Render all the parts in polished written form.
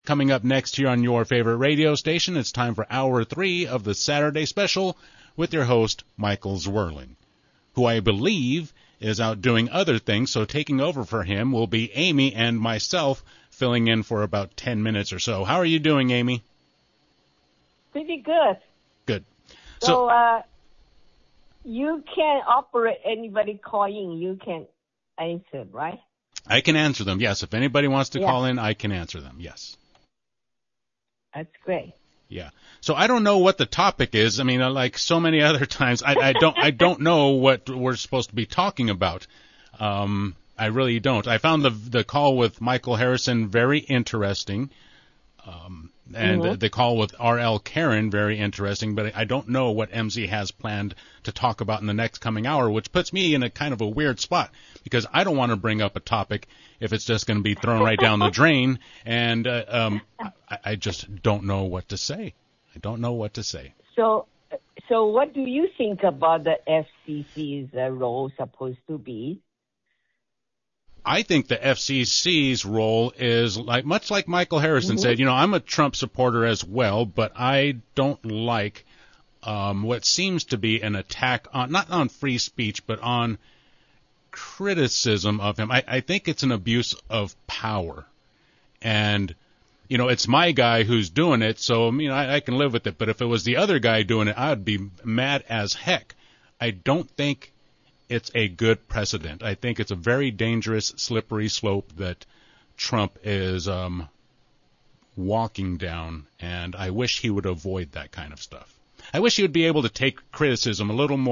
Coming up next here on your favorite radio station, it's time for Hour 3 of the Saturday Special with your host, Michael Zwirling, who I believe is out doing other things, so taking over for him will be Amy and myself filling in for about 10 minutes or so. How are you doing, Amy? Pretty good. Good. So you can operate anybody calling, you can answer, right? I can answer them, yes. If anybody wants to call in, I can answer them, yes. That's great. Yeah. So I don't know what the topic is. I mean, like so many other times, I don't know what we're supposed to be talking about. I really don't. I found the call with Michael Harrison very interesting, and the call with R.L. Karen very interesting, but I don't know what MZ has planned to talk about in the next coming hour, which puts me in a kind of a weird spot, because I don't want to bring up a topic if it's just going to be thrown right down the drain, and I just don't know what to say. I don't know what to say. So what do you think about the FCC's role supposed to be? I think the FCC's role is much like Michael Harrison said, I'm a Trump supporter as well, but I don't like what seems to be an attack on, not on free speech, but on criticism of him. I think it's an abuse of power. And, it's my guy who's doing it, so, I can live with it. But if it was the other guy doing it, I'd be mad as heck. I don't think it's a good precedent. I think it's a very dangerous, slippery slope that Trump is walking down, and I wish he would avoid that kind of stuff. I wish he would be able to take criticism a little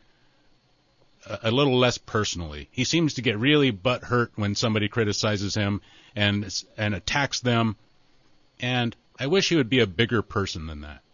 less personally. He seems to get really butthurt when somebody criticizes him and attacks them, and I wish he would be a bigger person than that.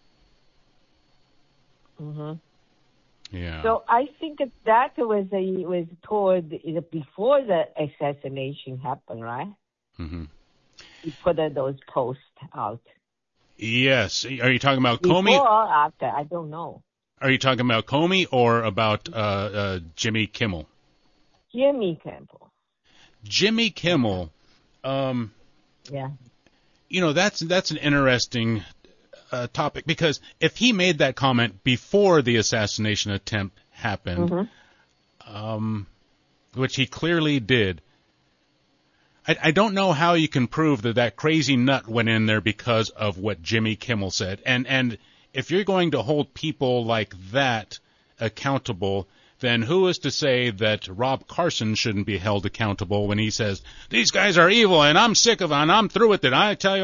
Mm-hmm. Yeah. So I think that was toward before the assassination happened, right? Mm-hmm. You put those posts out. Yes. Are you talking about Comey? Before or after? I don't know. Are you talking about Comey or about Jimmy Kimmel? Jimmy Kimmel. Jimmy Kimmel. Yeah. That's an interesting topic, because if he made that comment before the assassination attempt happened, which he clearly did, I don't know how you can prove that crazy nut went in there because of what Jimmy Kimmel said. And if you're going to hold people like that accountable, then who is to say that Rob Carson shouldn't be held accountable when he says, these guys are evil and I'm sick of it and I'm through with it. I tell you,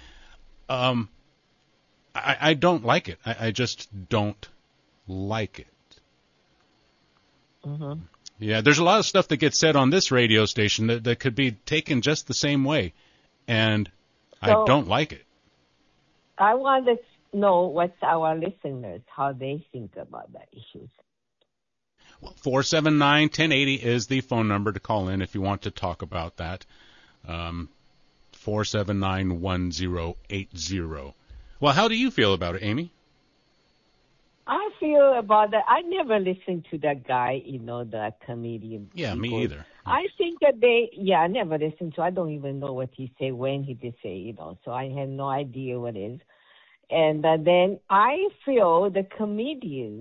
I don't like it. I just don't like it. Mm-hmm. Yeah, there's a lot of stuff that gets said on this radio station that could be taken just the same way, and I don't like it. I want to know what's our listeners, how they think about that issues. Well, 479-1080 is the phone number to call in if you want to talk about that. 479-1080. Well, how do you feel about it, Amy? I feel about that. I never listened to that guy, the comedian. Yeah, people. Me either. I think that I never listened to. I don't even know what he said, when he did say, so I have no idea what it is. And then I feel the comedians,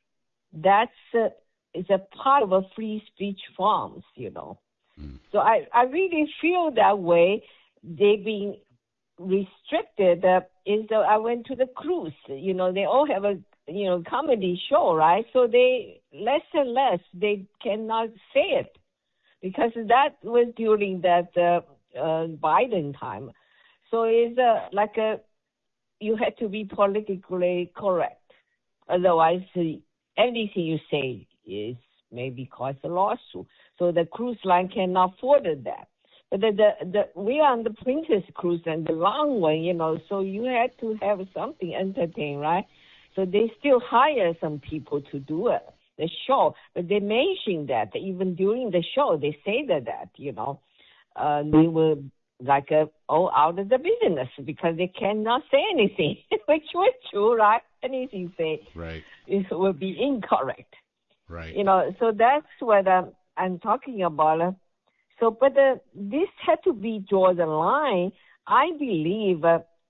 is a part of a free speech forms, So I really feel that way. They've been restricted. I went to the cruise. They all have a comedy show, right? So they less and less they cannot say it, because that was during that Biden time. So it's you had to be politically correct, otherwise anything you say is maybe cause a lawsuit. So the cruise line cannot afford that. But we are on the Princess Cruise and the long one, so you had to have something entertaining, right? So they still hire some people to do it, the show. But they mention that even during the show, they say that they were all out of the business because they cannot say anything, which was true, right? Anything say right. It would be incorrect. Right. So that's what I'm talking about. So, but this had to be draw the line I believe,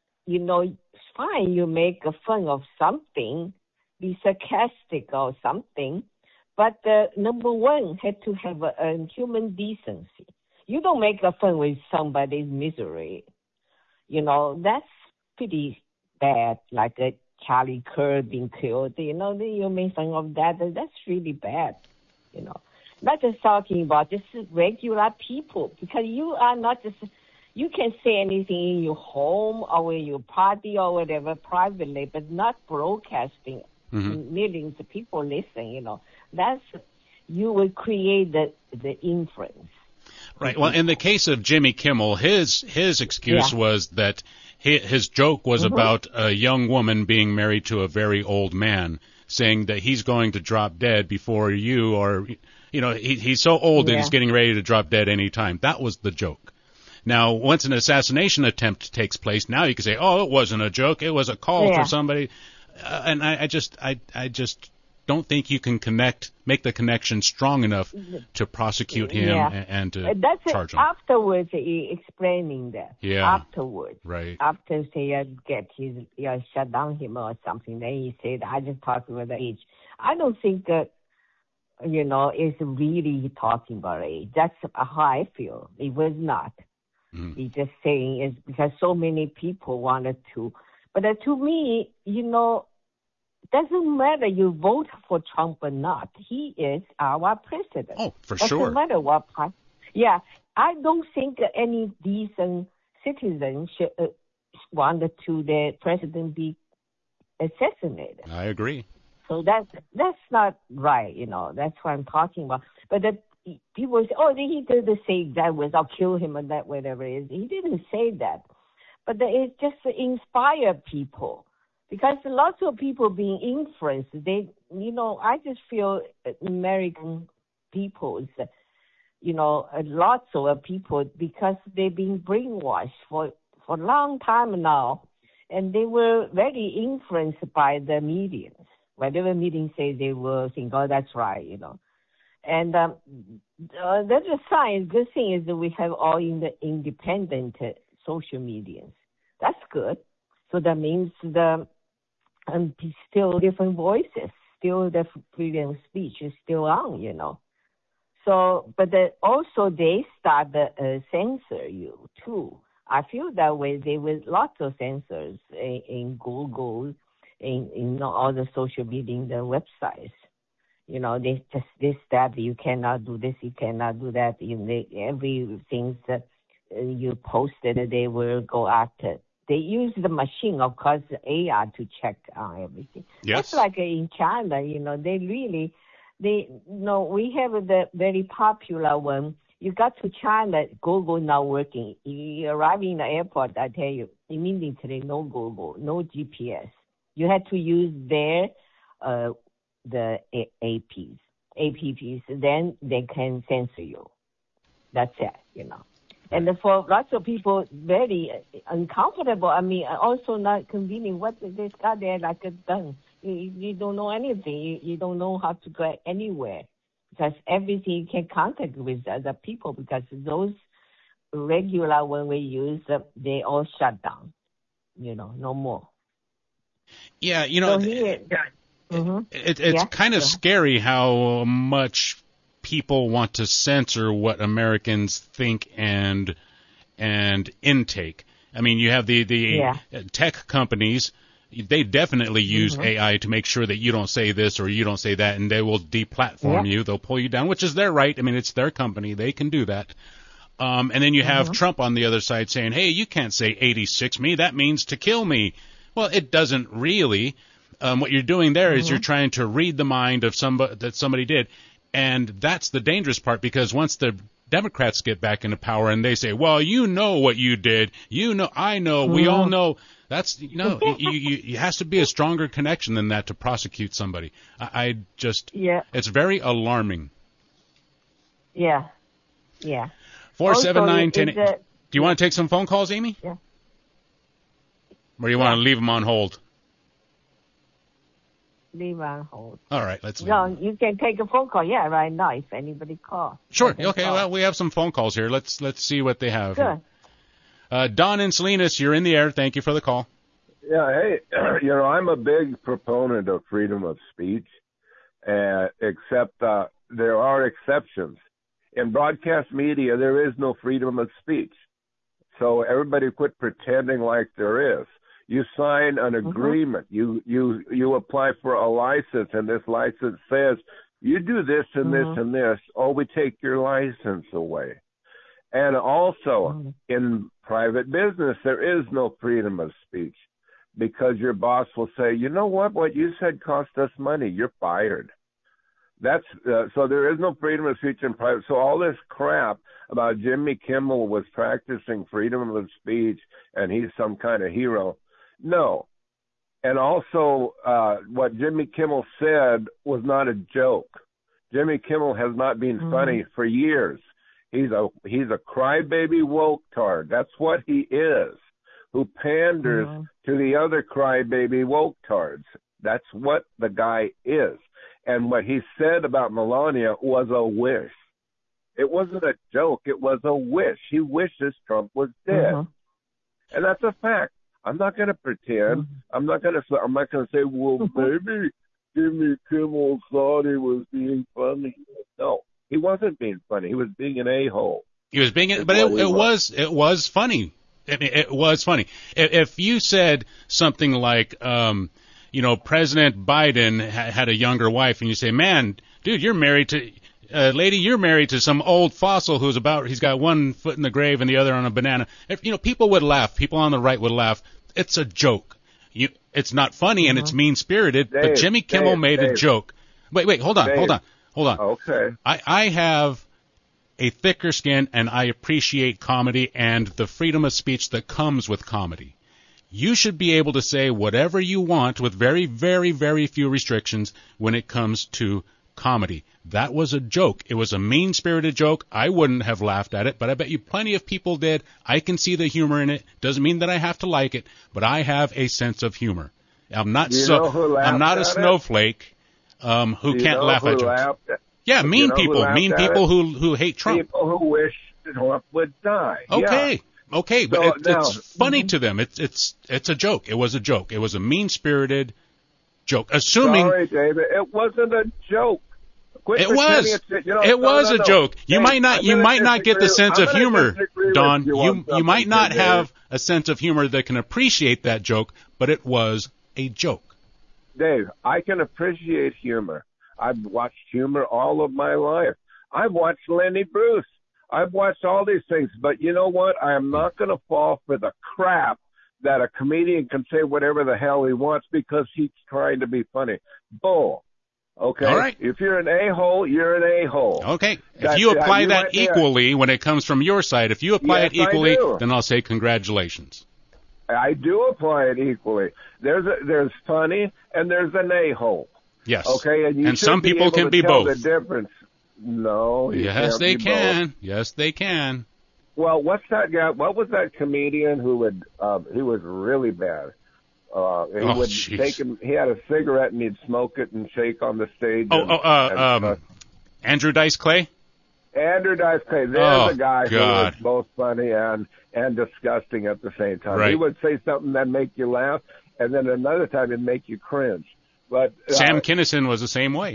fine, you make fun of something, be sarcastic or something, but number one, had to have a human decency. You don't make fun with somebody's misery. That's pretty bad, like Charlie Kirk being killed. You make fun of that. That's really bad. Not just talking about just regular people, because you are not just, you can say anything in your home or in your party or whatever privately, but not broadcasting. Millions of people listen, that's, you will create the influence. Right. Well, in the case of Jimmy Kimmel, his excuse was that his joke was about a young woman being married to a very old man, saying that he's going to drop dead before you, or, he's so old that he's getting ready to drop dead any time. That was the joke. Now, once an assassination attempt takes place, now you can say, oh, it wasn't a joke, it was a call for somebody. And I just don't think you can make the connection strong enough to prosecute him and to charge him. Afterwards, he explaining that. Yeah. Afterwards. Right. After shut down him or something, then he said, I just talked about the age. I don't think that, it's really talking about age. That's how I feel. It was not. He's just saying it's because so many people wanted to. But to me, doesn't matter you vote for Trump or not. He is our president. Oh, for sure. Doesn't matter what party. Yeah, I don't think any decent citizen should want to the president be assassinated. I agree. So that's not right. That's what I'm talking about. But people say, oh, he didn't say that was I'll kill him or that whatever it is. He didn't say that. But it just inspire people. Because lots of people being influenced, I just feel American people, lots of people, because they've been brainwashed for a long time now, and they were very influenced by the media. Whatever media say, they will think, oh, that's right, And the other side, good thing is that we have all in the independent social media. That's good. So that means and still different voices, still the freedom of speech is still on, So, but also they start censor you too. I feel that way. There was lots of censors in Google, in all the social media, the websites. They just this, that, you cannot do this, you cannot do that. Everything that you posted, they will go after. They use the machine, of course, AI to check on everything. Yes. Just like in China, we have the very popular one. You got to China, Google not working. You arrive in the airport, I tell you, immediately no Google, no GPS. You had to use their the apps, then they can censor you. That's it, And for lots of people, very uncomfortable. I mean, also not convenient. What this guy there like a gun? You don't know anything. You don't know how to go anywhere, because everything you can contact with other people, because those regular when we use, they all shut down. No more. Yeah, So it's kind of scary how much people want to censor what Americans think and intake. I mean, you have the tech companies. They definitely use AI to make sure that you don't say this or you don't say that, and they will deplatform you. They'll pull you down, which is their right. I mean, it's their company. They can do that. And then you have Trump on the other side saying, hey, you can't say 86 me. That means to kill me. Well, it doesn't really. What you're doing there is you're trying to read the mind of somebody did. And that's the dangerous part, because once the Democrats get back into power and they say, well, what you did, I know, we all know, that's, it has to be a stronger connection than that to prosecute somebody. It's very alarming. Yeah. 479-10. Do you want to take some phone calls, Amy? Yeah. Or do you want to leave them on hold? Leave on hold. All right, let's leave. No, you can take a phone call. Yeah, right now, if anybody calls. Sure. Okay. Well, we have some phone calls here. Let's see what they have. Good. Don and Salinas, you're in the air. Thank you for the call. Yeah, hey, I'm a big proponent of freedom of speech, except there are exceptions. In broadcast media, there is no freedom of speech. So everybody quit pretending like there is. You sign an agreement. You apply for a license, and this license says, you do this and this and this, or we take your license away. And also, in private business, there is no freedom of speech because your boss will say, you know what you said cost us money. You're fired. That's so there is no freedom of speech in private. So all this crap about Jimmy Kimmel was practicing freedom of speech and he's some kind of hero. No. And also what Jimmy Kimmel said was not a joke. Jimmy Kimmel has not been funny for years. He's a crybaby woke-tard. That's what he is, who panders to the other crybaby woke-tards. That's what the guy is. And what he said about Melania was a wish. It wasn't a joke. It was a wish. He wishes Trump was dead. And that's a fact. I'm not going to pretend. I'm not going to say, well, maybe Jimmy Kimmel thought he was being funny. No, he wasn't being funny. He was being an a-hole. He was being, but it was funny. I mean, it was funny. If you said something like, President Biden had a younger wife, and you say, man, dude, you're married to some old fossil he's got one foot in the grave and the other on a banana. People would laugh. People on the right would laugh. It's a joke. It's not funny and it's mean-spirited, but Jimmy Kimmel made a joke. Wait, hold on. Okay. I have a thicker skin and I appreciate comedy and the freedom of speech that comes with comedy. You should be able to say whatever you want with very, very, very few restrictions when it comes to comedy. That was a joke. It was a mean-spirited joke. I wouldn't have laughed at it, but I bet you plenty of people did. I can see the humor in it. Doesn't mean that I have to like it, but I have a sense of humor. I'm not a snowflake who can't laugh at jokes. Yeah, mean people who hate Trump. People who wish Trump would die. Okay. Yeah. Okay, but it's funny to them. It's a joke. It was a joke. It was a mean-spirited joke. Assuming. Sorry, David. It wasn't a joke. It was a joke. You might not get the sense of humor, Don. You might not have a sense of humor that can appreciate that joke, but it was a joke. Dave, I can appreciate humor. I've watched humor all of my life. I've watched Lenny Bruce. I've watched all these things, but you know what? I am not going to fall for the crap that a comedian can say whatever the hell he wants because he's trying to be funny. Bull. Okay? All right. If you're an a-hole, you're an a-hole. Okay. If you apply that equally when it comes from your side, if you apply it equally, then I'll say congratulations. I do apply it equally. There's funny and there's an a-hole. Yes. Okay, and some people can be both. The difference. No. Yes, they can. Both. Yes, they can. Well, what's that guy? What was that comedian who would? He was really bad. Take him. He had a cigarette and he'd smoke it and shake on the stage. Andrew Dice Clay. Andrew Dice Clay. There's a guy who was both funny and disgusting at the same time. Right. He would say something that make you laugh, and then another time it'd make you cringe. But Sam Kinison was the same way.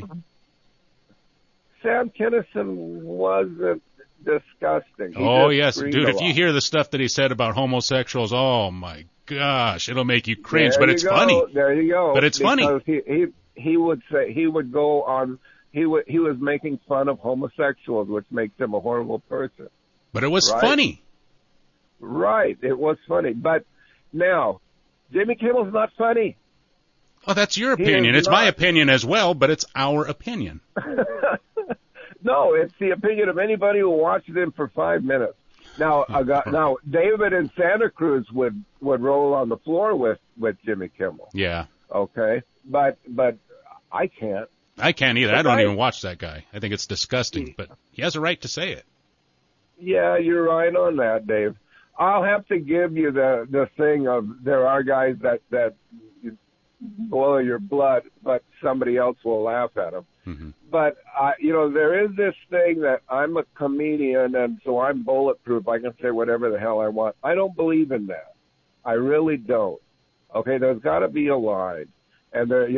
Sam Kinison wasn't disgusting. Yes, dude, if you hear the stuff that he said about homosexuals, oh my gosh, it'll make you cringe, but it's funny. There you go. But it's funny. He would say he was making fun of homosexuals, which makes him a horrible person. But it was funny. Right, it was funny. But now, Jimmy Kimmel's not funny. Oh, that's your opinion. It's my opinion as well, but it's our opinion. No, it's the opinion of anybody who watches him for 5 minutes. Now, David in Santa Cruz would roll on the floor with Jimmy Kimmel. Yeah. Okay, but I can't. I can't either. I don't even watch that guy. I think it's disgusting, but he has a right to say it. Yeah, you're right on that, Dave. I'll have to give you the thing of there are guys that boil your blood, but somebody else will laugh at them. Mm-hmm. But, there is this thing that I'm a comedian, and so I'm bulletproof. I can say whatever the hell I want. I don't believe in that. I really don't. Okay, there's got to be a line. And, there's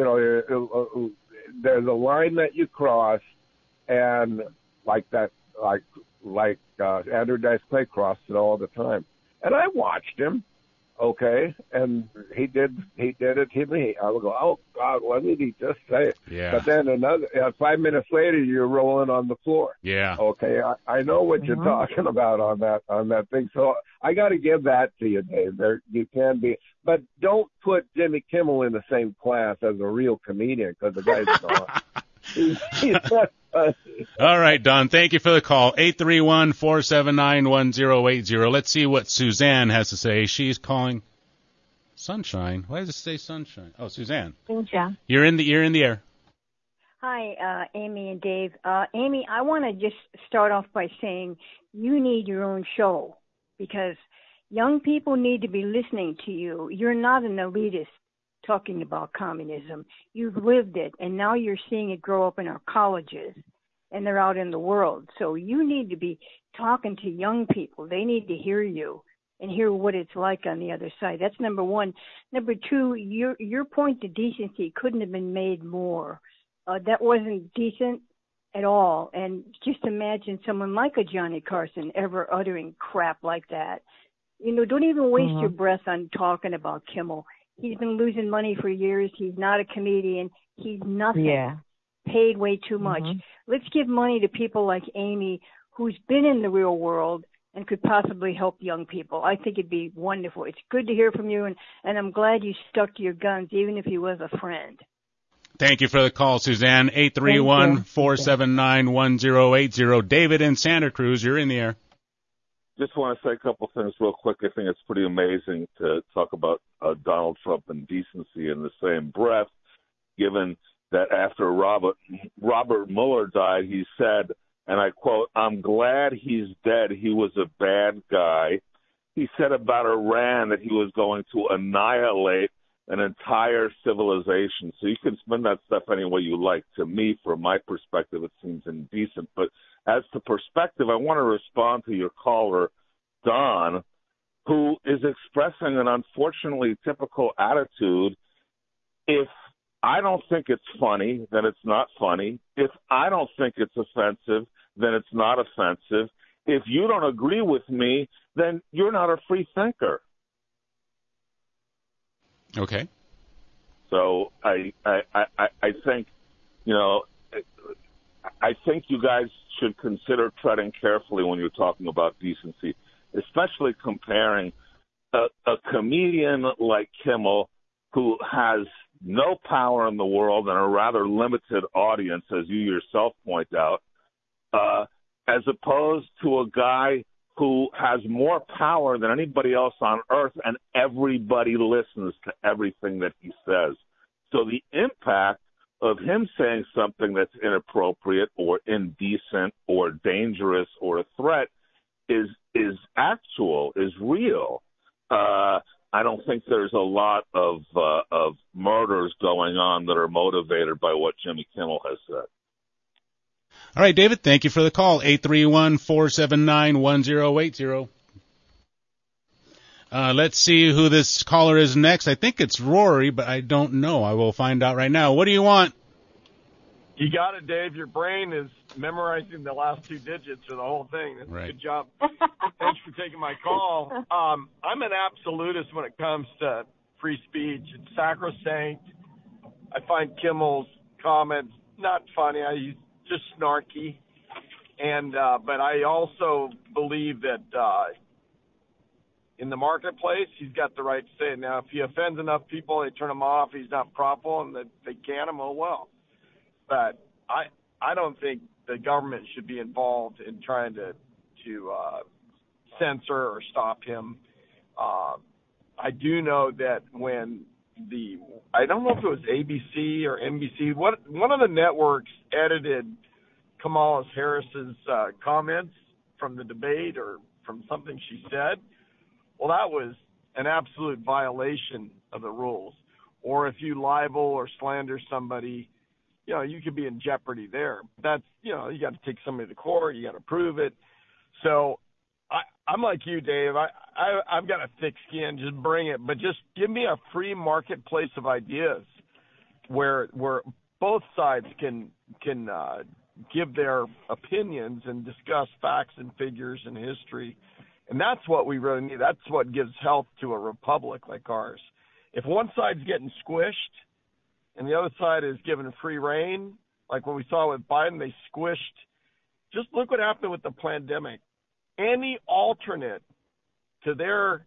a line that you cross, and like Andrew Dice Clay crossed it all the time. And I watched him. Okay, and he did it to me. I would go, oh God, what did he just say? Yeah. But then 5 minutes later, you're rolling on the floor. Yeah. Okay, I know what you're talking about on that thing. So I got to give that to you, Dave. There you can be, but don't put Jimmy Kimmel in the same class as a real comedian, because the guy's gone. He's not funny. All right, Don. Thank you for the call. 831-479-1080. Let's see what Suzanne has to say. She's calling Sunshine. Why does it say Sunshine? Oh, Suzanne. Sunshine. You're in the air. Hi, Amy and Dave. Amy, I want to just start off by saying you need your own show, because young people need to be listening to you. You're not an elitist talking about communism. You've lived it, and now you're seeing it grow up in our colleges, and they're out in the world. So you need to be talking to young people. They need to hear you and hear what it's like on the other side. That's number one. Number two, your point to decency couldn't have been made more. That wasn't decent at all. And just imagine someone like a Johnny Carson ever uttering crap like that. Don't even waste your breath on talking about Kimmel. He's been losing money for years. He's not a comedian. He's nothing. Yeah. Paid way too much. Let's give money to people like Amy, who's been in the real world and could possibly help young people. I think it'd be wonderful. It's good to hear from you, and I'm glad you stuck to your guns, even if he was a friend. Thank you for the call, Suzanne. 831-479-1080. David in Santa Cruz, you're in the air. Just want to say a couple things real quick. I think it's pretty amazing to talk about Donald Trump and decency in the same breath, given that after Robert Mueller died, he said, and I quote, "I'm glad he's dead. He was a bad guy." He said about Iran that he was going to annihilate an entire civilization. So you can spin that stuff any way you like. To me, from my perspective, it seems indecent. But as to perspective, I want to respond to your caller, Don, who is expressing an unfortunately typical attitude. If I don't think it's funny, then it's not funny. If I don't think it's offensive, then it's not offensive. If you don't agree with me, then you're not a free thinker. Okay. So I think, I think you guys should consider treading carefully when you're talking about decency, especially comparing a comedian like Kimmel, who has no power in the world and a rather limited audience, as you yourself point out, as opposed to a guy who has more power than anybody else on earth, and everybody listens to everything that he says. So the impact of him saying something that's inappropriate or indecent or dangerous or a threat is real. I don't think there's a lot of murders going on that are motivated by what Jimmy Kimmel has said. All right, David, thank you for the call. 831-479-1080. Let's see who this caller is next. I think it's Rory, but I don't know. I will find out right now. What do you want? You got it, Dave. Your brain is memorizing the last two digits of the whole thing. That's right. A good job. Thanks for taking my call. I'm an absolutist when it comes to free speech. It's sacrosanct. I find Kimmel's comments not funny. He's just snarky. And but I also believe that in the marketplace, he's got the right to say it. Now, if he offends enough people, they turn him off. He's not profitable, and they can him. Oh well. But I don't think the government should be involved in trying to censor or stop him. I do know that when I don't know if it was ABC or NBC, one of the networks edited Kamala Harris's comments from the debate or from something she said. Well, that was an absolute violation of the rules. or if you libel or slander somebody, you could be in jeopardy there. That's, you got to take somebody to court, you got to prove it. So I'm like you, Dave. I've got a thick skin. Just bring it, but just give me a free marketplace of ideas where both sides can give their opinions and discuss facts and figures and history. And that's what we really need. That's what gives health to a republic like ours. If one side's getting squished and the other side is given free rein, like what we saw with Biden, they squished. Just look what happened with the pandemic. Any alternate to their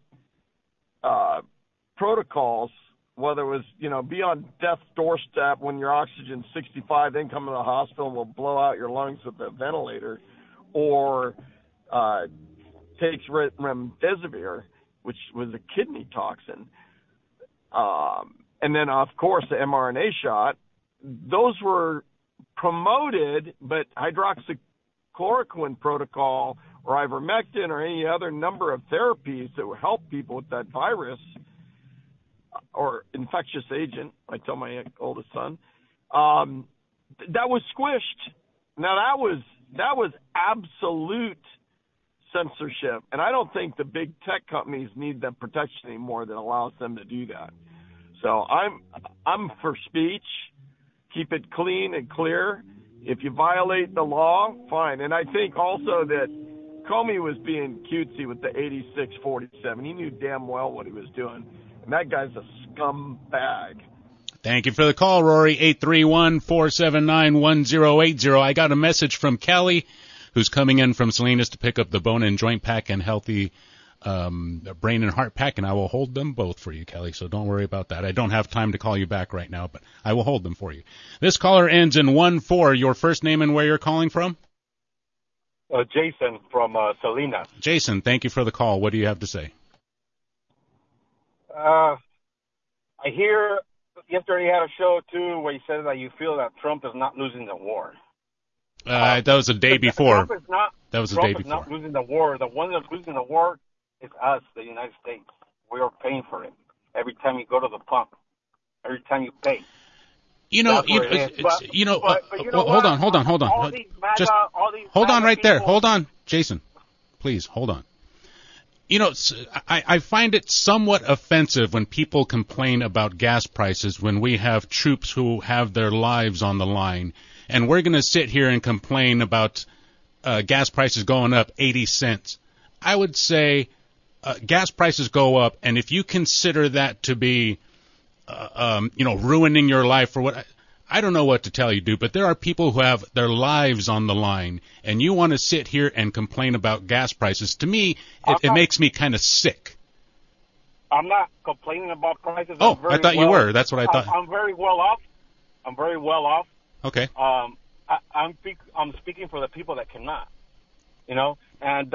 protocols, whether it was, be on death's doorstep when your oxygen's 65, then come to the hospital and we'll blow out your lungs with a ventilator, or takes remdesivir, which was a kidney toxin, and then, of course, the mRNA shot. Those were promoted, but hydroxychloroquine protocol or ivermectin or any other number of therapies that would help people with that virus or infectious agent, I tell my oldest son, that was squished. Now that was absolute censorship, and I don't think the big tech companies need that protection anymore that allows them to do that. So I'm for speech. Keep it clean and clear. If you violate the law, fine. And I think also that Comey was being cutesy with the 86-47. He knew damn well what he was doing. And that guy's a scumbag. Thank you for the call, Rory. 831-479-1080. I got a message from Kelly, who's coming in from Salinas to pick up the bone and joint pack and healthy brain and heart pack, and I will hold them both for you, Kelly, so don't worry about that. I don't have time to call you back right now, but I will hold them for you. This caller ends in 1-4. Your first name and where you're calling from? Jason from Salinas. Jason, thank you for the call. What do you have to say? I hear yesterday you had a show, too, where you said that you feel that Trump is not losing the war. That was the day before. Trump is not losing the war. The one that's losing the war is us, the United States. We are paying for it. Every time you go to the pump, every time you pay. Hold on. Just hold on right there. Hold on, Jason. Please, hold on. I find it somewhat offensive when people complain about gas prices when we have troops who have their lives on the line, and we're going to sit here and complain about gas prices going up 80 cents. I would say gas prices go up, and if you consider that to be, ruining your life or what, I don't know what to tell you, dude, but there are people who have their lives on the line, and you want to sit here and complain about gas prices. To me, it makes me kind of sick. I'm not complaining about prices. Oh, I thought you were. That's what I thought. I'm very well off. Okay. I'm speaking for the people that cannot, and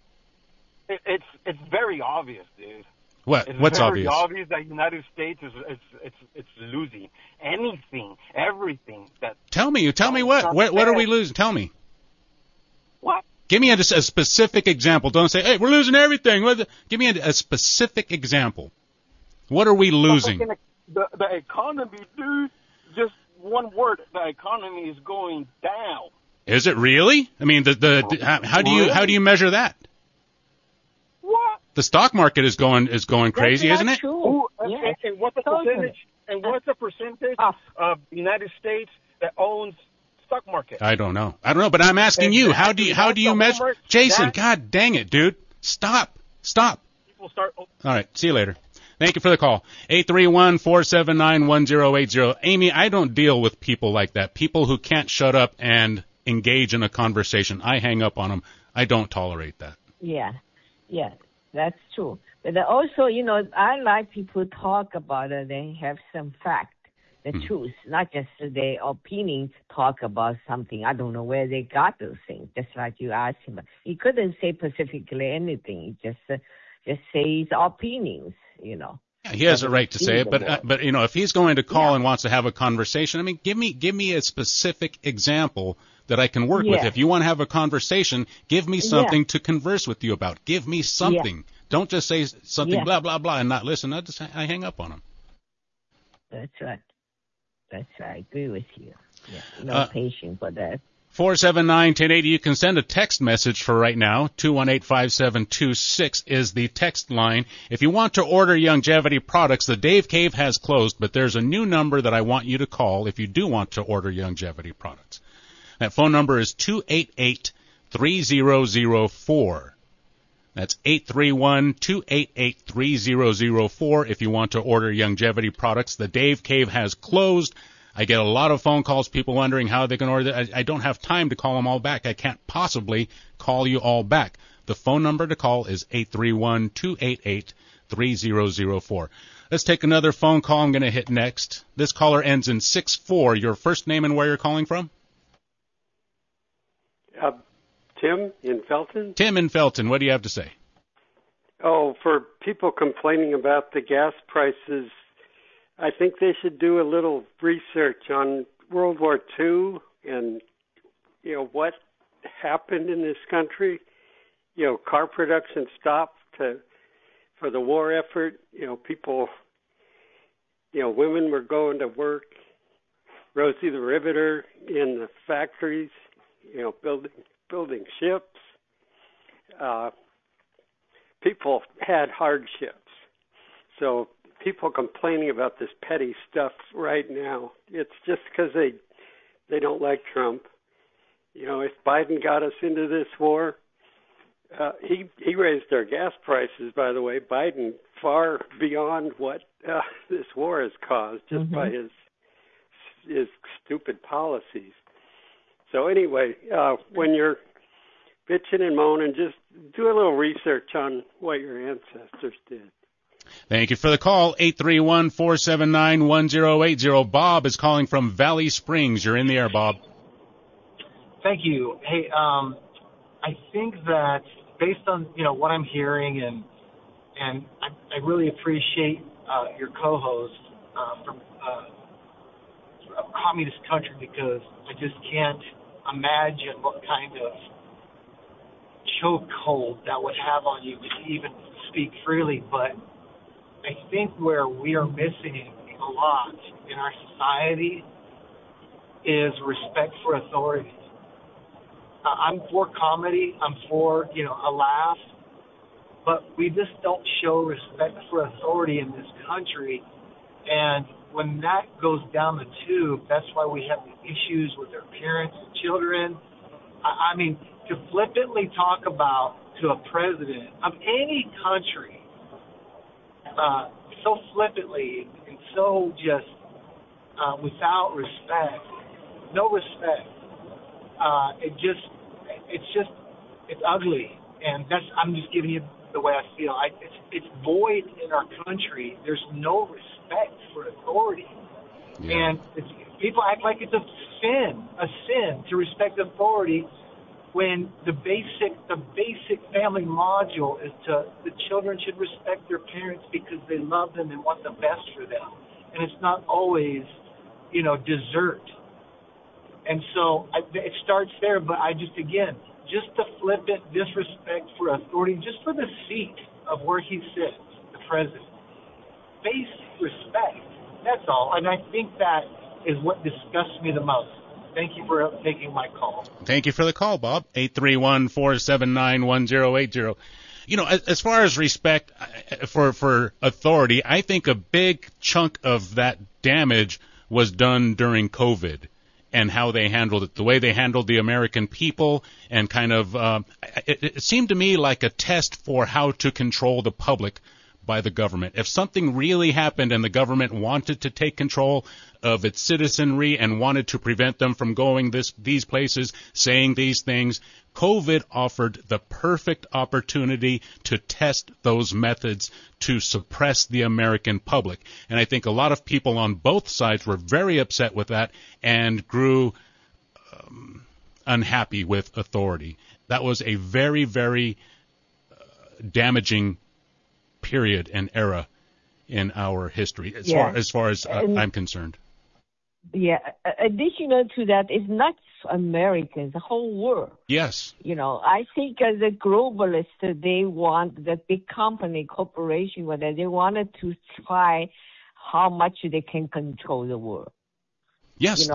it's very obvious, dude. What's obvious? It's very obvious that the United States is losing everything. Tell me what? What are we losing? Tell me. What? Give me a specific example. Don't say, hey, we're losing everything. Give me a specific example. What are we losing? The economy, dude, just one word, the economy is going down. Is it really? I mean, how do you measure that? What? The stock market is going crazy, isn't it? True. And what's the percentage? And what's the percentage of the United States that owns stock market? I don't know, but I'm asking you, how do you measure? Jason, God dang it, dude, stop. People start. All right, see you later. Thank you for the call. 831-479-1080. Amy, I don't deal with people like that. People who can't shut up and engage in a conversation. I hang up on them. I don't tolerate that. Yeah, that's true. But also, I like people talk about it. They have some fact, the truth, not just their opinions. Talk about something. I don't know where they got those things. Just like you asked him, he couldn't say specifically anything. He just say his opinions. Yeah, he has a right to say it, but if he's going to call and wants to have a conversation, I mean, give me a specific example that I can work with. If you want to have a conversation, give me something to converse with you about. Give me something. Don't just say something blah blah blah and not listen. I hang up on him. That's right. I agree with you. Yeah, no patience for that. 479-1080. You can send a text message for right now. 218-5726 is the text line. If you want to order Youngevity products, the Dave Cave has closed, but there's a new number that I want you to call if you do want to order Youngevity products. That phone number is 288-3004. That's 831-288-3004 if you want to order Youngevity products. The Dave Cave has closed. I get a lot of phone calls, people wondering how they can order that. I don't have time to call them all back. I can't possibly call you all back. The phone number to call is 831-288-3004. Let's take another phone call. I'm going to hit next. This caller ends in 64. Your first name and where you're calling from? Tim in Felton. Tim in Felton. What do you have to say? Oh, for people complaining about the gas prices, I think they should do a little research on World War II and, what happened in this country. Car production stopped for the war effort. People, women were going to work. Rosie the Riveter in the factories, building ships. People had hardships. So people complaining about this petty stuff right now, it's just because they don't like Trump. If Biden got us into this war, he raised our gas prices, by the way, Biden, far beyond what this war has caused just by his stupid policies. So anyway, when you're bitching and moaning, just do a little research on what your ancestors did. Thank you for the call, 831-479-1080. Bob is calling from Valley Springs. You're in the air, Bob. Thank you. Hey, I think that based on, what I'm hearing, and I really appreciate your co-host from a communist country, because I just can't imagine what kind of chokehold that would have on you to even speak freely. But I think where we are missing a lot in our society is respect for authority. I'm for comedy. I'm for, a laugh. But we just don't show respect for authority in this country. And when that goes down the tube, that's why we have the issues with our parents and children. I mean, to flippantly talk about to a president of any country so flippantly and so just without respect, no respect, it's ugly. And I'm just giving you the way I feel. It's void in our country. There's no respect for authority. Yeah. And people act like it's a sin to respect authority, when the basic family module is the children should respect their parents because they love them and want the best for them. And it's not always, dessert. And so it starts there, but just the flippant disrespect for authority, just for the seat of where he sits, the president. Basic respect, that's all. And I think that is what disgusts me the most. Thank you for taking my call. Thank you for the call, Bob. 831-479-1080. As far as respect for authority, I think a big chunk of that damage was done during COVID and how they handled it, the way they handled the American people, and kind of it seemed to me like a test for how to control the public by the government. If something really happened and the government wanted to take control of its citizenry and wanted to prevent them from going these places, saying these things, COVID offered the perfect opportunity to test those methods to suppress the American public. And I think a lot of people on both sides were very upset with that and grew unhappy with authority. That was a very, very damaging period and era in our history, as far as I'm concerned. Yeah. Additional to that, it's not Americans, the whole world. Yes. I think as a globalist, they want the big company, corporation, whether they wanted to try how much they can control the world. Yes.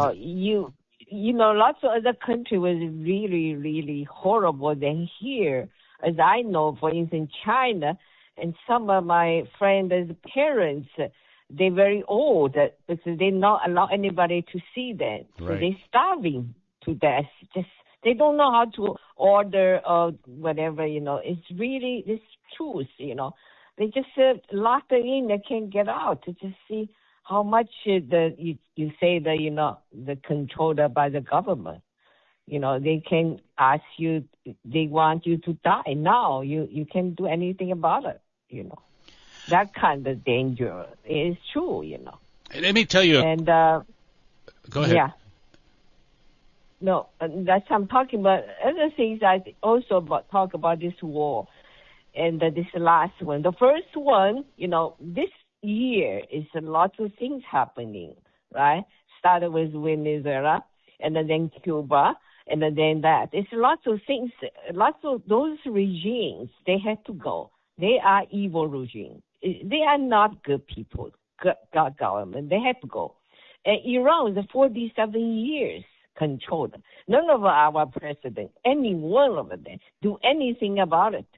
Lots of other countries was really, really horrible than here. As I know, for instance, China, and some of my friends' parents, they're very old because they not allow anybody to see them. So they're starving to death. They don't know how to order or whatever, It's really this truth, They just lock them in. They can't get out to just see how much you say that, the controlled by the government. They can ask you, they want you to die now. You can't do anything about it, That kind of danger is true, Let me tell you. And go ahead. Yeah. No, that's I'm talking about. Other things I also talk about this war, and this last one. The first one, this year is lots of things happening, right? Started with Venezuela, and then Cuba, and then that. It's lots of things. Lots of those regimes, they had to go. They are evil regimes. They are not good people, good government. They had to go. And Iran was 47 years controlled. None of our presidents, any one of them, do anything about it.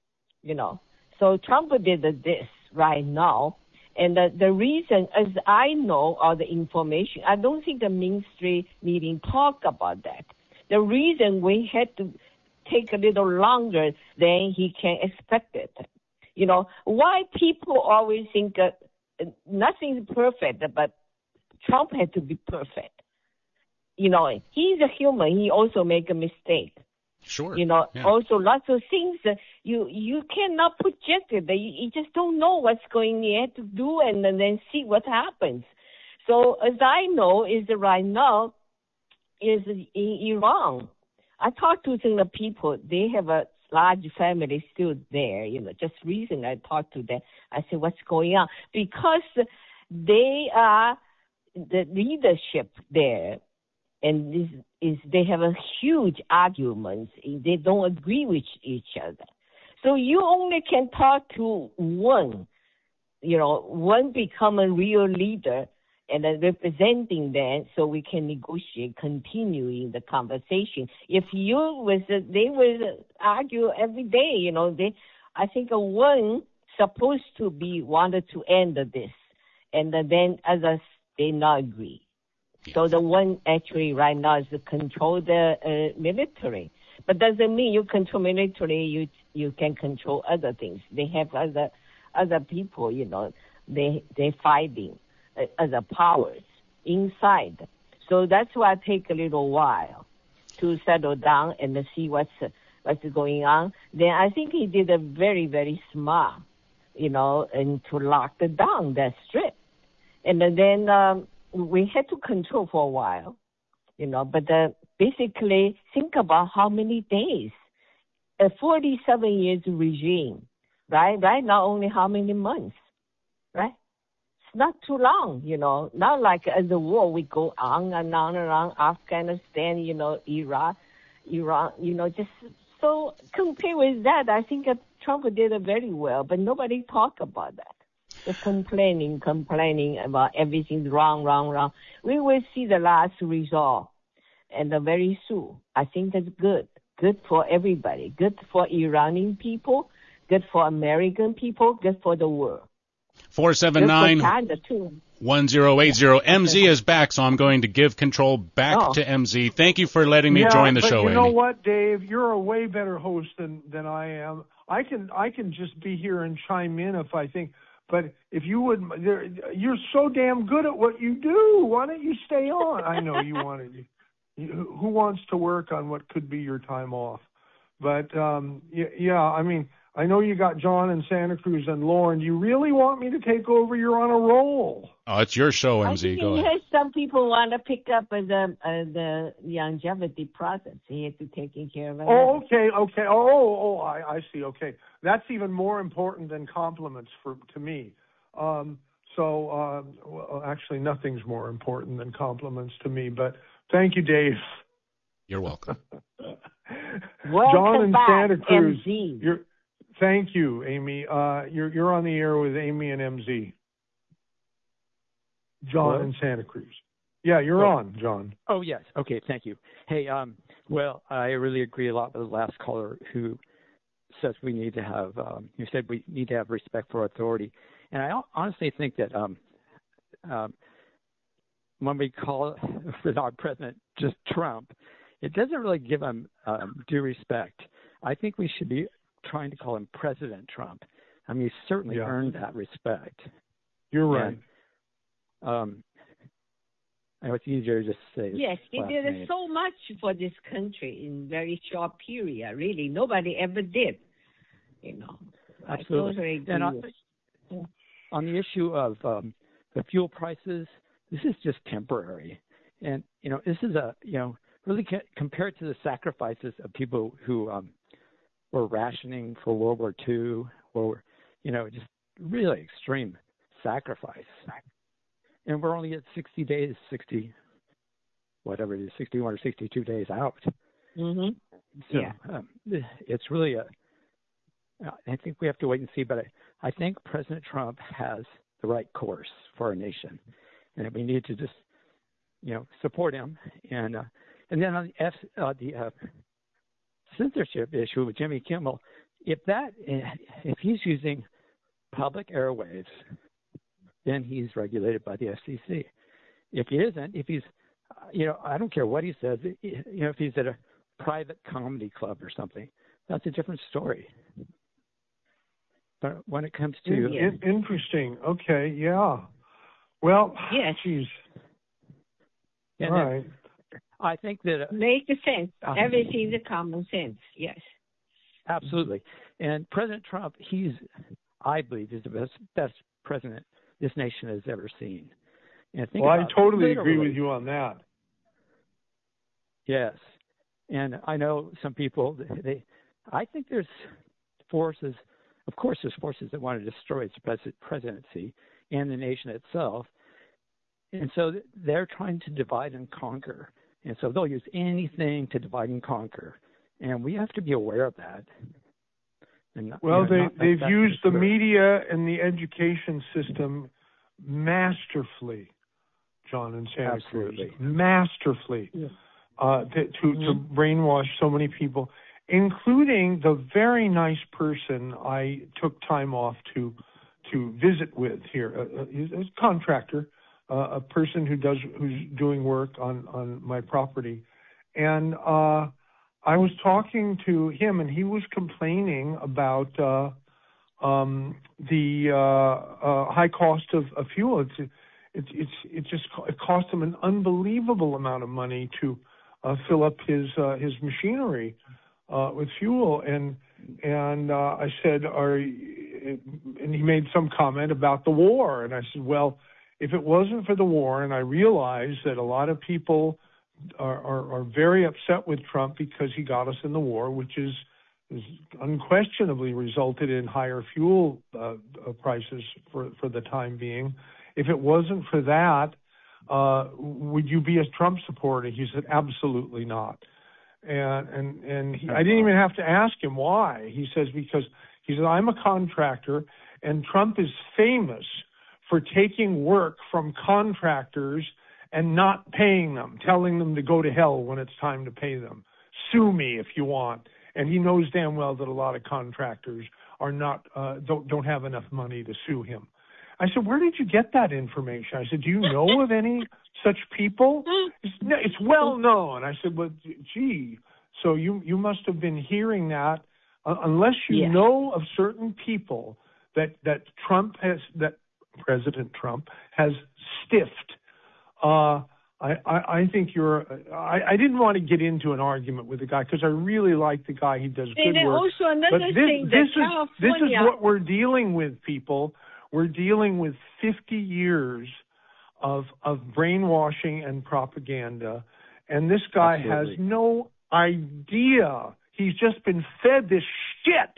So Trump did this right now. And the reason, as I know, all the information, I don't think the ministry meeting talk about that. The reason we had to take a little longer than he can expect it. Why people always think nothing's perfect, but Trump had to be perfect. He's a human. He also make a mistake. Sure. Also lots of things you cannot project it. You just don't know what's going to do and then see what happens. So as I know is right now is in Iran. I talked to some people. They have a large family still there. Just recently I talked to them. I said, what's going on? Because they are the leadership there. And they have a huge arguments. They don't agree with each other. So you only can talk to one, one become a real leader and then representing them so we can negotiate, continuing the conversation. If they will argue every day, I think one supposed to be wanted to end this. And then others, they not agree. So the one actually right now is to control the military. But doesn't mean you control military, you can control other things. They have other people, they fighting other powers inside. So that's why it take a little while to settle down and see what's going on. Then I think he did a very, very smart, and to lock it down that strip. And then we had to control for a while, but basically think about how many days, a 47 years regime, right? Right now only how many months, right? It's not too long, not like as the war, we go on and on and on, Afghanistan, Iraq, Iran, just so compared with that, I think Trump did it very well, but nobody talk about that. Just complaining about everything's wrong. We will see the last result, and very soon. I think that's good. Good for everybody. Good for Iranian people. Good for American people. Good for the world. 479-1080. MZ is back, so I'm going to give control back to MZ. Thank you for letting me join the show, you know Amy. what, Dave? You're a way better host than I am. I can just be here and chime in if I think. But if you would, you're so damn good at what you do. Why don't you stay on? I know you wanted. Who wants to work on what could be your time off? But yeah, I mean, I know you got John in Santa Cruz and Lauren. Do you really want me to take over? You're on a roll. Oh, it's your show, MZ. Go ahead. Some people want to pick up the longevity process. He had to take care of it. Oh, okay. Oh, I see. Okay, that's even more important than compliments to me. Well, actually, nothing's more important than compliments to me. But thank you, Dave. You're welcome. John in Santa Cruz. MZ. Thank you, Amy. You're on the air with Amy and MZ. John in Santa Cruz. Yeah, you're on, John. Oh, yes. Okay, thank you. Hey, well, I really agree a lot with the last caller who says we need to have, you said we need to have respect for authority. And I honestly think that when we call for our president just Trump, it doesn't really give him due respect. I think we should be trying to call him President Trump. I mean, he certainly earned that respect. You're right. And, I know it's easier to just say. Yes, he did so much for this country in very short period. Really, nobody ever did. You know. Absolutely. And on the issue of the fuel prices, this is just temporary, and this is really compared to the sacrifices of people who were rationing for World War II, or just really extreme sacrifice. And we're only at 60 days, 61 or 62 days out. Mm-hmm. So it's really I think we have to wait and see, but I think President Trump has the right course for our nation, and we need to just, support him. And then on the censorship issue with Jimmy Kimmel, if he's using public airwaves, then he's regulated by the FCC. If he isn't, if he's, I don't care what he says, if he's at a private comedy club or something, that's a different story. But when it comes to... Interesting. Okay, yeah. Well, yes. Geez. All right. I think that... Make sense. Everything's a common sense, yes. Absolutely. And President Trump, I believe, is the best president this nation has ever seen. And I totally agree with you on that. Yes. And I know some people, I think there's forces, of course there's forces that want to destroy the presidency and the nation itself. And so they're trying to divide and conquer. And so they'll use anything to divide and conquer. And we have to be aware of that. And, they've used the media and the education system masterfully, John and Santa Cruz. Masterfully. Yeah. To brainwash so many people, including the very nice person I took time off to visit with here, a contractor, a person who's doing work on my property, and I was talking to him, and he was complaining about the high cost of fuel. It cost him an unbelievable amount of money to fill up his machinery with fuel, and I said, and he made some comment about the war, and I said, well, if it wasn't for the war, and I realized that a lot of people are very upset with Trump because he got us in the war, which is unquestionably resulted in higher fuel prices for the time being. If it wasn't for that, would you be a Trump supporter? He said, absolutely not. And I didn't even have to ask him why. He says, because he said, I'm a contractor, and Trump is famous for taking work from contractors and not paying them, telling them to go to hell when it's time to pay them. Sue me if you want. And he knows damn well that a lot of contractors are not don't have enough money to sue him. I said, where did you get that information? I said, do you know of any such people? It's well known. I said, well, gee, so you must have been hearing that unless you know of certain people that President Trump has stiffed. I think I didn't want to get into an argument with the guy because I really like the guy. He does good work. Also another thing this is what we're dealing with, people. We're dealing with 50 years of brainwashing and propaganda, and this guy has no idea. He's just been fed this shit.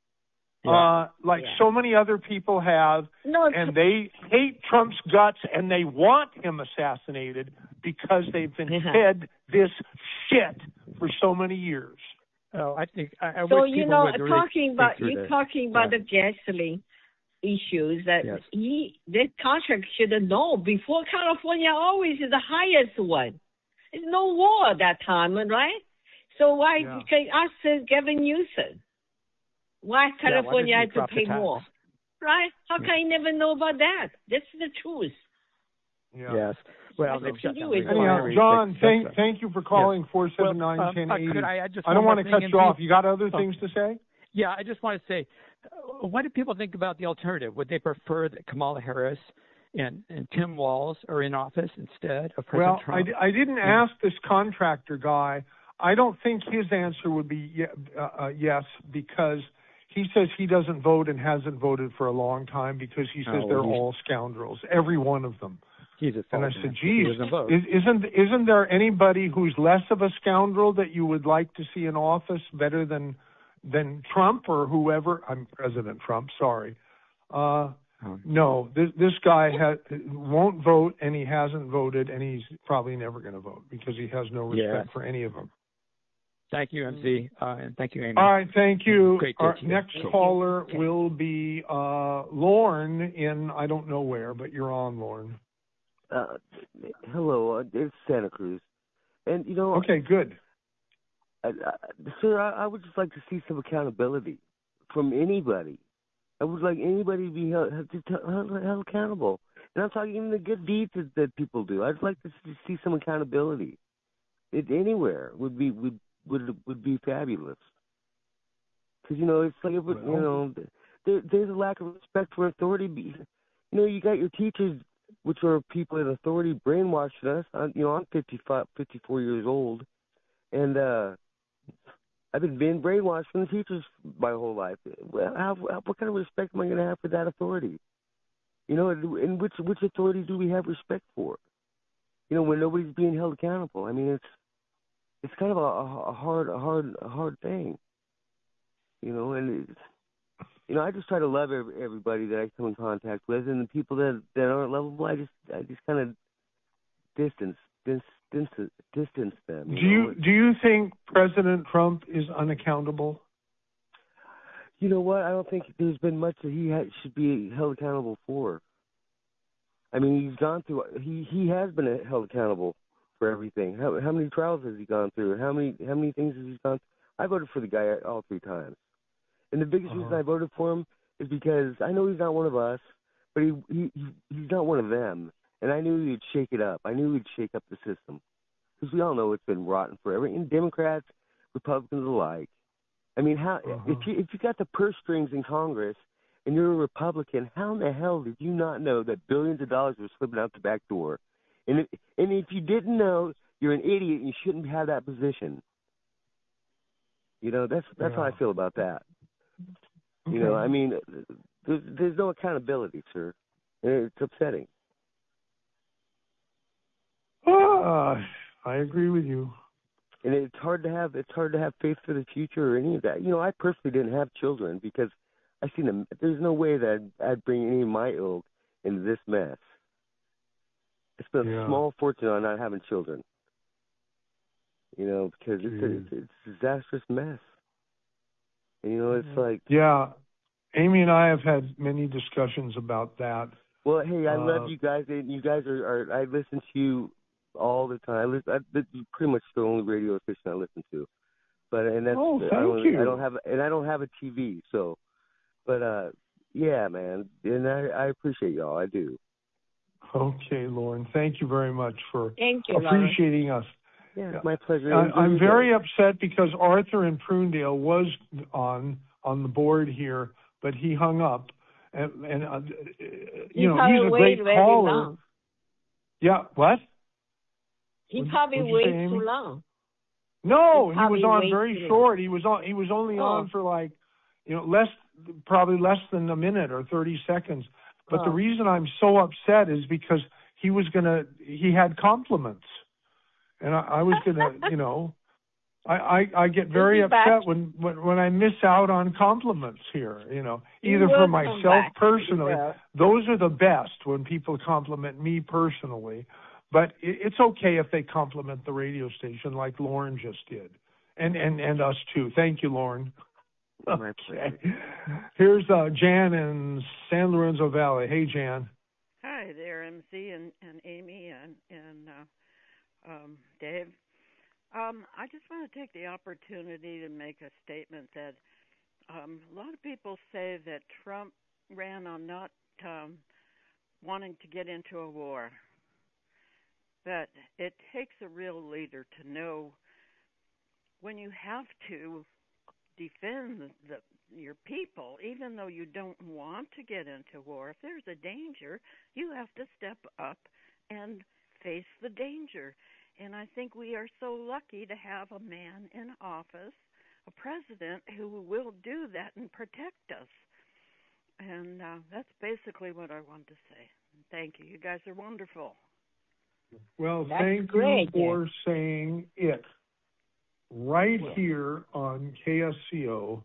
So many other people have, and they hate Trump's guts, and they want him assassinated because they've been fed this shit for so many years. Oh, I think. Talking about the gasoline. issues that this contract should know before. California always is the highest one. There's no war at that time, right? So why can ask Gavin Newsom? Why California had to pay more? Right? How can I never know about that? That's the truth. Yeah. Yes. Well, they've shut down. Anyhow, John, thank you for calling 479-1080. I don't want to cut you off. You got other things to say? Yeah, I just want to say, what do people think about the alternative? Would they prefer that Kamala Harris and Tim Walz are in office instead of President Trump? Well, I didn't ask this contractor guy. I don't think his answer would be yes, because he says he doesn't vote and hasn't voted for a long time because he says they're all scoundrels, every one of them. And I said, geez, isn't there anybody who's less of a scoundrel that you would like to see in office better than Trump or whoever? I'm President Trump, sorry. No, this guy won't vote, and he hasn't voted, and he's probably never going to vote because he has no respect for any of them. Thank you, MC, and thank you, Amy. All right, thank you. Our next caller will be Lorne in I don't know where, but you're on, Lorne. Hello, it's Santa Cruz, and you know. Okay, good. Sir, I would just like to see some accountability from anybody. I would like anybody to be held accountable, and I'm talking even the good deeds that people do. I'd like to see some accountability. Anywhere would be fabulous. Because you know, it's like you know, there's a lack of respect for authority. You know, you got your teachers, which are people in authority, brainwashing us. You know, I'm 54 years old, and I've been being brainwashed from the teachers my whole life. Well, what kind of respect am I going to have for that authority? You know, and which authority do we have respect for? You know, when nobody's being held accountable. I mean, it's kind of a hard thing. You know, and you know, I just try to love everybody that I come in contact with, and the people that aren't lovable, I just kind of distance them. Do you think President Trump is unaccountable? You know what? I don't think there's been much that he should be held accountable for. I mean, he's gone through. He has been held accountable for everything. How many trials has he gone through? How many things has he gone through? I voted for the guy all 3 times, and the biggest reason I voted for him is because I know he's not one of us, but he's not one of them. And I knew he'd shake it up. I knew he'd shake up the system. Because we all know it's been rotten forever. And Democrats, Republicans alike. I mean, if you got the purse strings in Congress and you're a Republican, how in the hell did you not know that billions of dollars were slipping out the back door? And if you didn't know, you're an idiot and you shouldn't have that position. You know, that's how I feel about that. Okay. You know, I mean, there's no accountability, sir. It's upsetting. I agree with you. And it's hard to have faith for the future or any of that. You know, I personally didn't have children because I seen them. There's no way that I'd bring any of my ilk into this mess. I spent a small fortune on not having children. You know, because it's a disastrous mess. And, you know, it's like... Yeah. Amy and I have had many discussions about that. Well, hey, I love you guys. And you guys are I listen to you all the time. This is pretty much the only radio station I listen to. But and that's thank you. I don't have a TV, so but yeah, man. And I appreciate y'all. I do. Okay, Lauren. Thank you very much for appreciating Lauren. Us. Yeah, it's my pleasure. I'm very upset because Arthur in Prunedale was on the board here, but he hung up. And you know, he's a great caller. Long. Yeah, what? He probably waited too long. No, he was on very short. He was only on for like, you know, probably less than a minute or 30 seconds. But the reason I'm so upset is because he had compliments. And I was gonna, you know, I get very upset when I miss out on compliments here, you know, either for myself personally. Those are the best when people compliment me personally. But it's okay if they compliment the radio station like Lauren just did. And us too. Thank you, Lauren. Okay. Here's Jan in San Lorenzo Valley. Hey, Jan. Hi there, MC and Amy and Dave. I just want to take the opportunity to make a statement that a lot of people say that Trump ran on not wanting to get into a war. But it takes a real leader to know when you have to defend your people, even though you don't want to get into war. If there's a danger, you have to step up and face the danger. And I think we are so lucky to have a man in office, a president, who will do that and protect us. And that's basically what I wanted to say. Thank you. You guys are wonderful. Well, thank you for saying it right here on KSCO.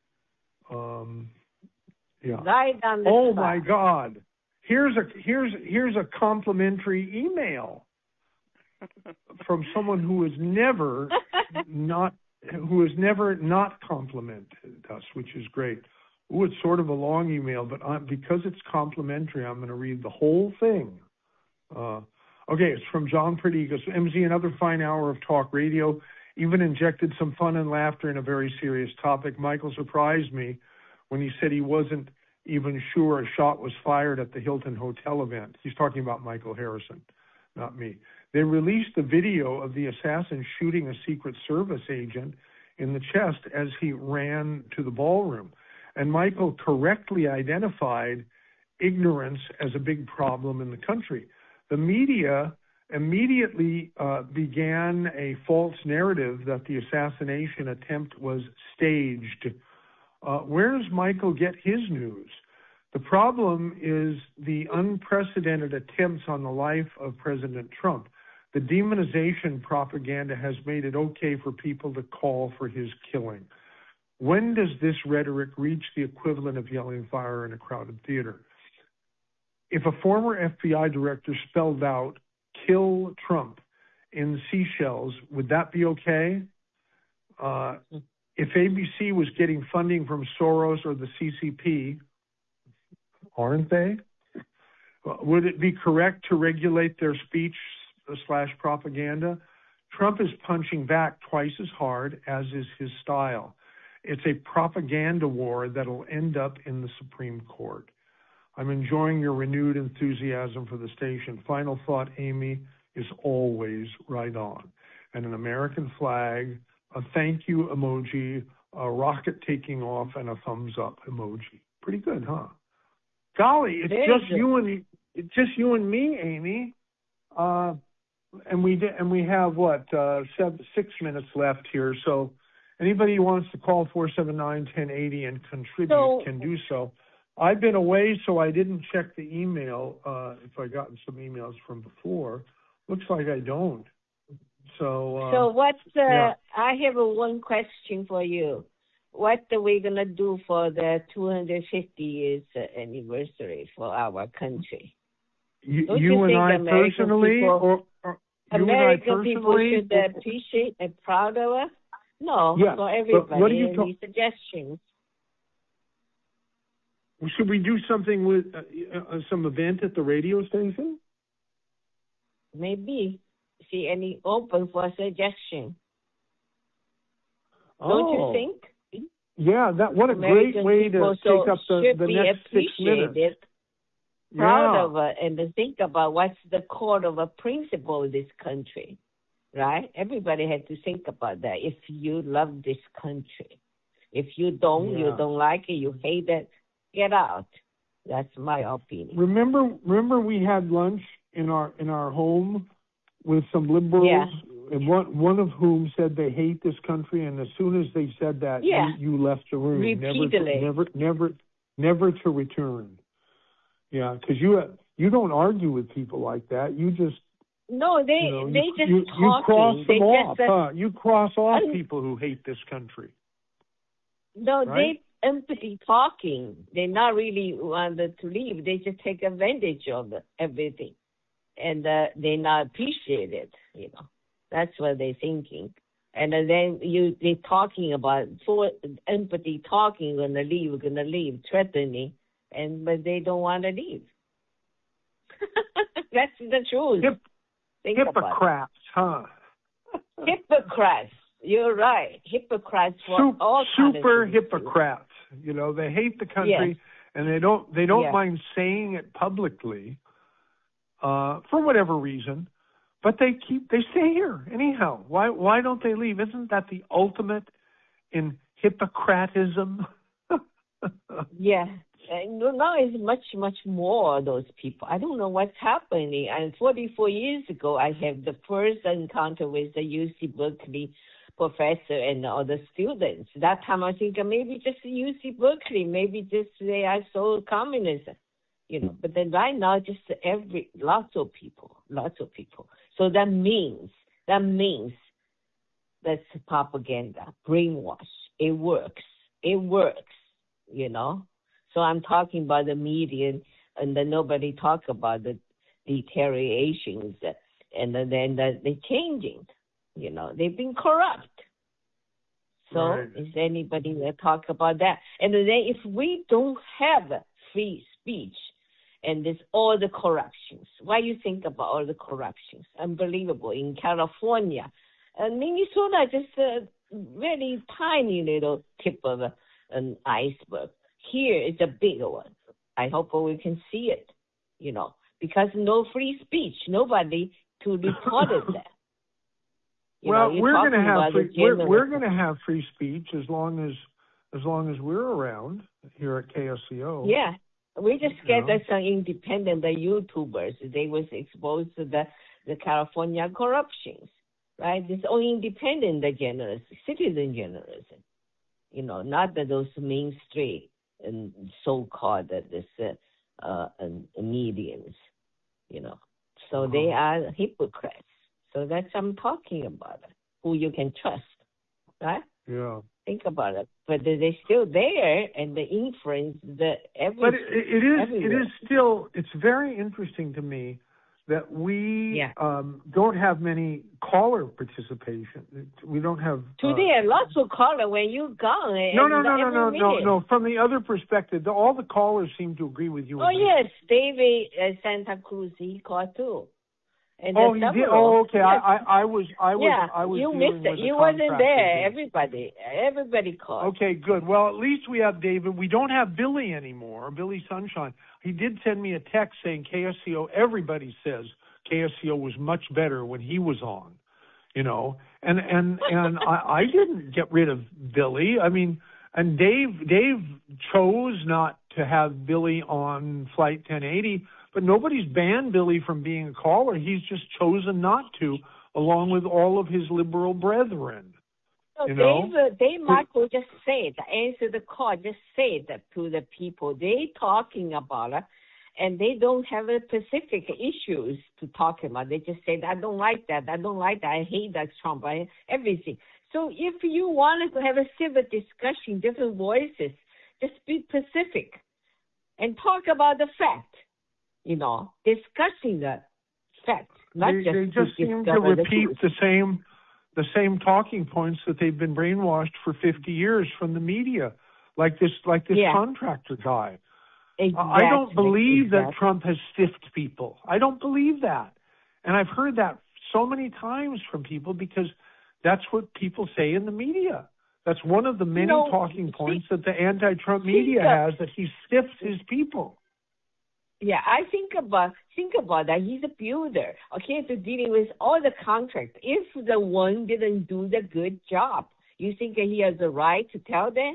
Yeah. Right on the oh spot. My God! Here's a complimentary email from someone who has never not complimented us, which is great. Ooh, it's sort of a long email, but because it's complimentary, I'm going to read the whole thing. Okay, it's from John Perdigas. MZ, another fine hour of talk radio, even injected some fun and laughter in a very serious topic. Michael surprised me when he said he wasn't even sure a shot was fired at the Hilton Hotel event. He's talking about Michael Harrison, not me. They released the video of the assassin shooting a Secret Service agent in the chest as he ran to the ballroom. And Michael correctly identified ignorance as a big problem in the country. The media immediately began a false narrative that the assassination attempt was staged. Where does Michael get his news? The problem is the unprecedented attempts on the life of President Trump. The demonization propaganda has made it okay for people to call for his killing. When does this rhetoric reach the equivalent of yelling fire in a crowded theater? If a former FBI director spelled out, kill Trump in seashells, would that be okay? If ABC was getting funding from Soros or the CCP, aren't they? Would it be correct to regulate their speech/propaganda? Trump is punching back twice as hard, as is his style. It's a propaganda war that'll end up in the Supreme Court. I'm enjoying your renewed enthusiasm for the station. Final thought, Amy, is always right on. And an American flag, a thank you emoji, a rocket taking off, and a thumbs up emoji. Pretty good, huh? Golly, it's just you and me, Amy. And we have 6 minutes left here. So anybody who wants to call 479-1080 and contribute can do so. I've been away, so I didn't check the email, if I gotten some emails from before. Looks like I don't. So what's I have one question for you. What are we going to do for the 250 years anniversary for our country? You and I personally? American people should appreciate and proud of us? No, yes, for everybody. What are you any suggestions? Should we do something with some event at the radio station? Maybe. See, any open for suggestion. Oh. Don't you think? Yeah, what a great way to take up the next 6 minutes. Proud of it, and to think about what's the core of a principle of this country, right? Everybody had to think about that. If you love this country, if you don't, you don't like it, you hate it, get out. That's my opinion. Remember, we had lunch in our home with some liberals, and one of whom said they hate this country, and as soon as they said that, you left the room, repeatedly, never to return. Yeah, because you don't argue with people like that. You just they just talking. Cross them off. You cross off people who hate this country. No, right? They empty talking. They're not really wanted to leave. They just take advantage of everything, and they not appreciate it. That's what they're thinking. And then they're talking about for empathy, talking, gonna leave, threatening, but they don't want to leave. That's the truth. Hypocrites, huh? Hypocrites. You're right. Hypocrites for all super hypocrites. You know, they hate the country, and they don't mind saying it publicly, for whatever reason. But they stay here anyhow. Why don't they leave? Isn't that the ultimate in hypocritism? Yeah. Now it's much more of those people. I don't know what's happening. And 44 years ago, I had the first encounter with the UC Berkeley professor and all the students. That time I think maybe just UC Berkeley, maybe just they are so communist, you know. But then right now, just lots of people. So that means that's propaganda, brainwash. It works, you know. So I'm talking about the media, and then nobody talk about the deteriorations, and then they're changing. You know, they've been corrupt. So is anybody that talk about that? And then if we don't have free speech, and there's all the corruptions, why you think about all the corruptions? Unbelievable. In California, Minnesota, just a really tiny little tip of an iceberg. Here is a bigger one. I hope we can see it, you know, because no free speech, nobody to report that. Well, we're going to have free speech as long as we're around here at KSCO. Yeah, we just get some independent YouTubers. They was exposed to the California corruptions, right? It's only independent journalists, citizen journalism, you know, not those mainstream and so-called mediums, you know. So they are hypocrites. So that's what I'm talking about, who you can trust, right? Yeah. Think about it. But they're still there, and the influence, everything. But it is still, it's very interesting to me that we don't have many caller participation. We don't have... Today, lots of caller when you gone. No. From the other perspective, all the callers seem to agree with you. Oh, yes. David Santa Cruz, he called too. And he did? Oh, okay. Yes. I was. You missed it. You wasn't there. Everybody called. Okay, good. Well, at least we have David. We don't have Billy anymore. Billy Sunshine. He did send me a text saying KSCO. Everybody says KSCO was much better when he was on. You know, and I didn't get rid of Billy. I mean, and Dave chose not to have Billy on Flight 1080. But nobody's banned Billy from being a caller. He's just chosen not to, along with all of his liberal brethren. So Dave Michael just said, answer the call, just say that to the people. They talking about it, and they don't have a specific issues to talk about. They just say, I don't like that. I hate that Trump. Everything. So if you wanted to have a civil discussion, different voices, just be specific and talk about the fact. You know, discussing the fact. They just seem to repeat the same talking points that they've been brainwashed for 50 years from the media, like this contractor guy. Exactly. I don't believe that Trump has stiffed people. I don't believe that, and I've heard that so many times from people because that's what people say in the media. That's one of the many talking points that the anti-Trump media has, that he stiffs his people. Yeah, I think about that. He's a builder. Okay, so dealing with all the contracts. If the one didn't do the good job, you think he has the right to tell them?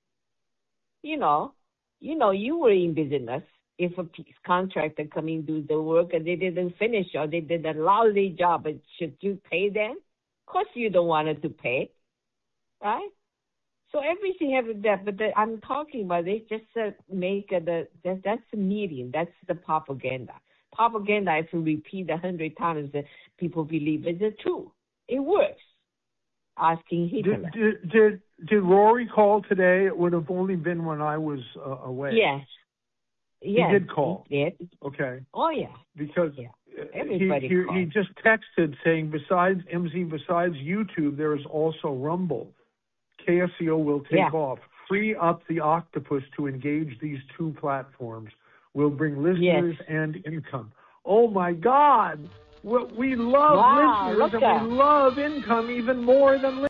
You know, you were in business. If a contractor come in do the work and they didn't finish or they did a lousy job, should you pay them? Of course, you don't want it to pay, right? So everything has that, but I'm talking about they just make that's the medium, that's the propaganda. Propaganda, if you repeat 100 times, people believe it's true. It works. Asking Hitler. Did Rory call today? It would have only been when I was away. Yes. He did call. He did. Okay. Oh yeah. Because Everybody he just texted saying, besides YouTube, there is also Rumble. KSCO will take off. Free up the octopus to engage these two platforms. We'll bring listeners and income. Oh, my God. We love listeners and we love income even more than listeners.